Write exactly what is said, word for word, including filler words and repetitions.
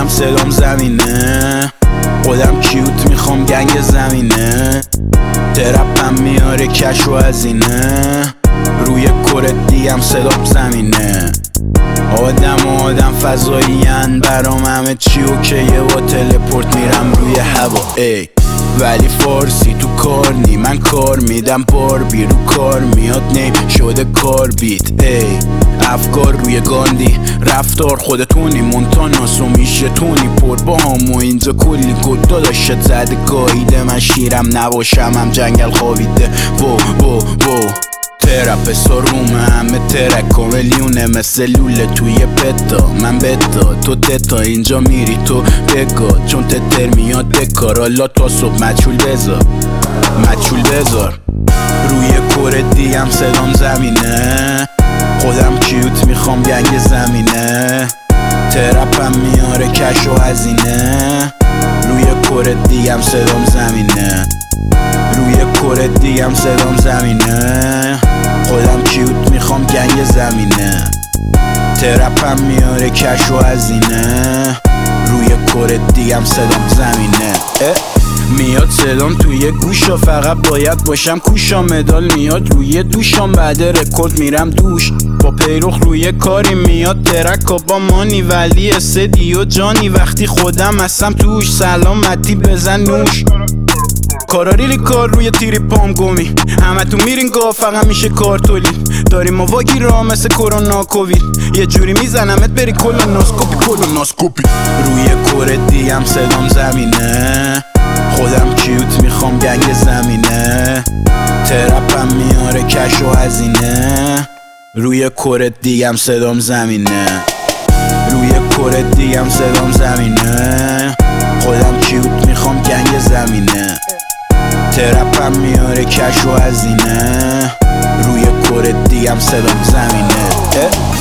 دیم صدام زمینه، خودم کیوت میخوام گنگ زمینه، ترپم میاره کش و هزینه، روی کره دیم صدام زمینه. آدم و آدم فضایین برام همه چی اوکیه و تلپورت میرم روی هوا ای، ولی فارسی تو کار نی، من کار میدم بار بی رو کار میاد نیم شده کار بیت ای، افکار روی گاندی رفتار خودتونی مونتاناس و میشه تونی پر با همو اینجا کلی گل داداشت زده گاییده، من شیرم نباشم هم جنگل خوابیده وو وو وو ترپ سارومه همه ترک و میلیونه مثل لوله توی پتا، من بتا تو تتا اینجا میری تو بگا چون تتر میاد دکار، حالا تا صبح مچول بذار مچول بذار، روی کره دیم صدام زمینه، خودم کیوت میخوام گنگ زمینه، ترپم میاره کش و هزینه، روی کره دیم صدام زمینه، روی کره دیم صدام زمینه، خودم کیوت میخوام گنگ زمینه، ترپم میاره کش و هزینه، روی کره دیم صدام زمینه. میاد صدام توی گوشا فقط باید باشم کوشا، مدال میاد روی دوشام بعد رکورد میرم دوش، با پیروخ روی کاری میاد ترک و با مانی ولی استدی و جانی، وقتی خودم هستم توش سلامتی بزن نوش، کاراریلی کار روی تیری پام گمی، همه تو میرین گاه فقط میشه کار تولید، داریم ما واگی را مثل کرونا کووید، یه جوری میزنمت بری کلوناسکوپی کلوناسکوپی، روی کره دیم صدام زمینه، خودم کیوت میخوام گنگ زمینه، ترپم میاره کش و هزینه، روی کره دیم صدام زمینه، روی کره دیم صدام زمینه، خودم کیوت میخوام گنگ زمینه، ترپم میاره کش و هزینه، روی کره دیم صدام زمینه.